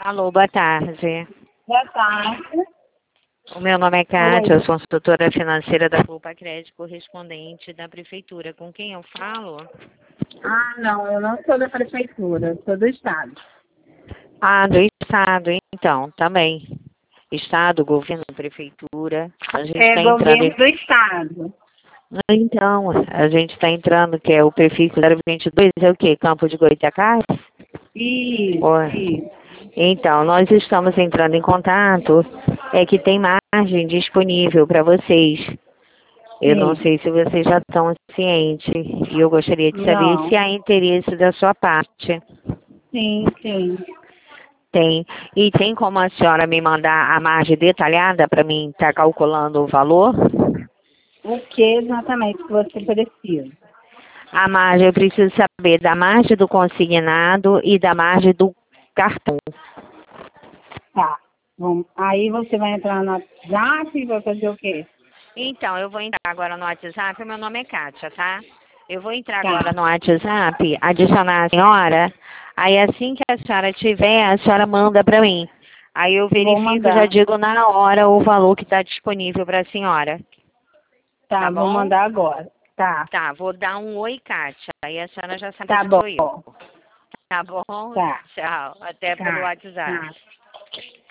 Alô, boa tarde. Boa tarde. O meu nome é Kátia, eu sou consultora financeira da Culpa Crédito, correspondente da Prefeitura. Com quem eu falo? Ah, não, eu não sou da prefeitura, sou do estado. Ah, do Estado, então, também. Estado, governo, Prefeitura. A gente É está entrando governo do estado. Então, a gente está entrando, que é o prefixo 022, é o quê? Campo de Goitacás? Isso, Ó, isso. Então, nós estamos entrando em contato, é que tem margem disponível para vocês. Eu não Sim. sei se vocês já estão cientes e eu gostaria de saber se Não. há interesse da sua parte. Sim, sim. Tem. E tem como a senhora me mandar a margem detalhada para mim estar calculando o valor? O que exatamente que você precisa? A margem, eu preciso saber da margem do consignado e da margem do cartão. Tá. Bom, aí você vai entrar no WhatsApp e vai fazer o quê? Então, eu vou entrar agora no WhatsApp, meu nome é Kátia, tá? Eu vou entrar agora Tá. no WhatsApp, adicionar a senhora, aí assim que a senhora tiver, a senhora manda para mim. Aí eu Vou verifico, já mandar. digo na hora o valor que está disponível para a senhora, Tá, tá vou bom? mandar agora. Tá. Tá, vou dar um oi, Kátia, aí a senhora já sabe Tá que bom. sou eu. Tá bom? Tá. Tchau, até pelo Tá. WhatsApp. Tá.